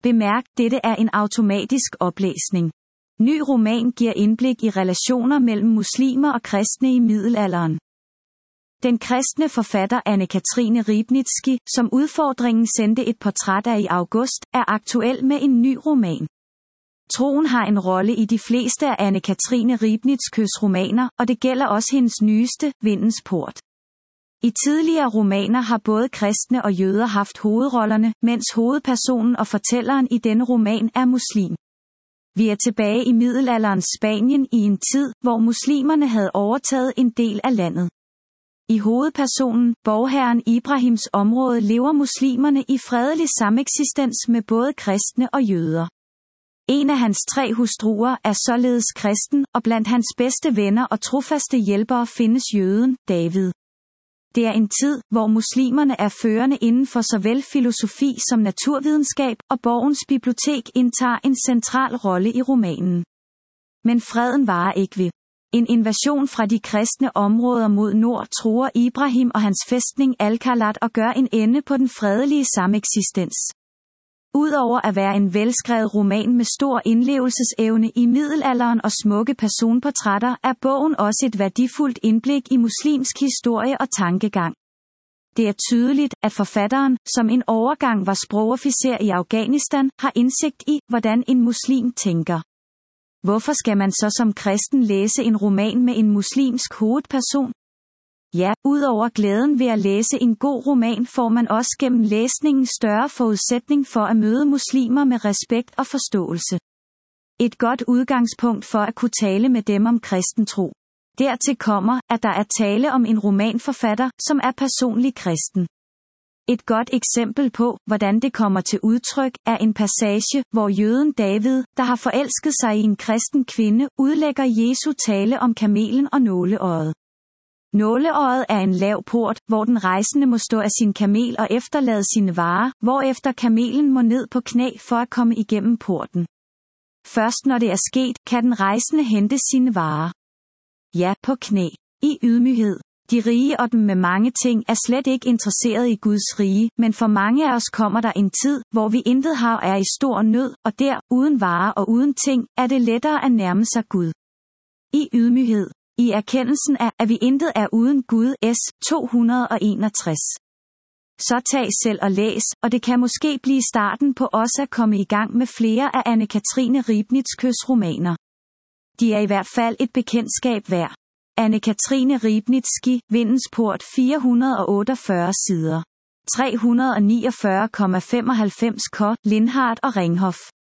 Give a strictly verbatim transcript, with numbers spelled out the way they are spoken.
Bemærk, dette er en automatisk oplæsning. Ny roman giver indblik i relationer mellem muslimer og kristne i middelalderen. Den kristne forfatter Anne-Cathrine Riebnitzsky, som Udfordringen sendte et portræt af i august, er aktuel med en ny roman. Troen har en rolle i de fleste af Anne-Cathrine Riebnitzskys romaner, og det gælder også hendes nyeste, Vindens Port. I tidligere romaner har både kristne og jøder haft hovedrollerne, mens hovedpersonen og fortælleren i denne roman er muslim. Vi er tilbage i middelalderens Spanien i en tid, hvor muslimerne havde overtaget en del af landet. I hovedpersonen, borgherren Ibrahims område, lever muslimerne i fredelig sameksistens med både kristne og jøder. En af hans tre hustruer er således kristen, og blandt hans bedste venner og trofaste hjælpere findes jøden, David. Det er en tid, hvor muslimerne er førende inden for såvel filosofi som naturvidenskab, og borgens bibliotek indtager en central rolle i romanen. Men freden varer ikke ved. En invasion fra de kristne områder mod nord truer Ibrahim og hans fæstning Al-Khalat og gør en ende på den fredelige sameksistens. Udover at være en velskrevet roman med stor indlevelsesevne i middelalderen og smukke personportrætter, er bogen også et værdifuldt indblik i muslimsk historie og tankegang. Det er tydeligt, at forfatteren, som en overgang var sprogofficer i Afghanistan, har indsigt i, hvordan en muslim tænker. Hvorfor skal man så som kristen læse en roman med en muslimsk hovedperson? Ja, udover glæden ved at læse en god roman får man også gennem læsningen større forudsætning for at møde muslimer med respekt og forståelse. Et godt udgangspunkt for at kunne tale med dem om kristen tro. Dertil kommer, at der er tale om en romanforfatter, som er personlig kristen. Et godt eksempel på, hvordan det kommer til udtryk, er en passage, hvor jøden David, der har forelsket sig i en kristen kvinde, udlægger Jesu tale om kamelen og nåleøjet. Nåleøjet er en lav port, hvor den rejsende må stå af sin kamel og efterlade sine varer, hvorefter kamelen må ned på knæ for at komme igennem porten. Først når det er sket, kan den rejsende hente sine varer. Ja, på knæ. I ydmyghed. De rige og dem med mange ting er slet ikke interesseret i Guds rige, men for mange af os kommer der en tid, hvor vi intet har og er i stor nød, og der, uden varer og uden ting, er det lettere at nærme sig Gud. I ydmyghed. I erkendelsen af, at vi intet er uden Gud. S. to hundrede og enogtres. Så tag selv og læs, og det kan måske blive starten på også at komme i gang med flere af Anne-Cathrine Riebnitzskys romaner. De er i hvert fald et bekendtskab værd. Anne-Cathrine Riebnitzsky, Vindens Port, fire hundrede og otteogfyrre sider. tre hundrede og niogfyrre komma femoghalvfems K. Lindhardt og Ringhof.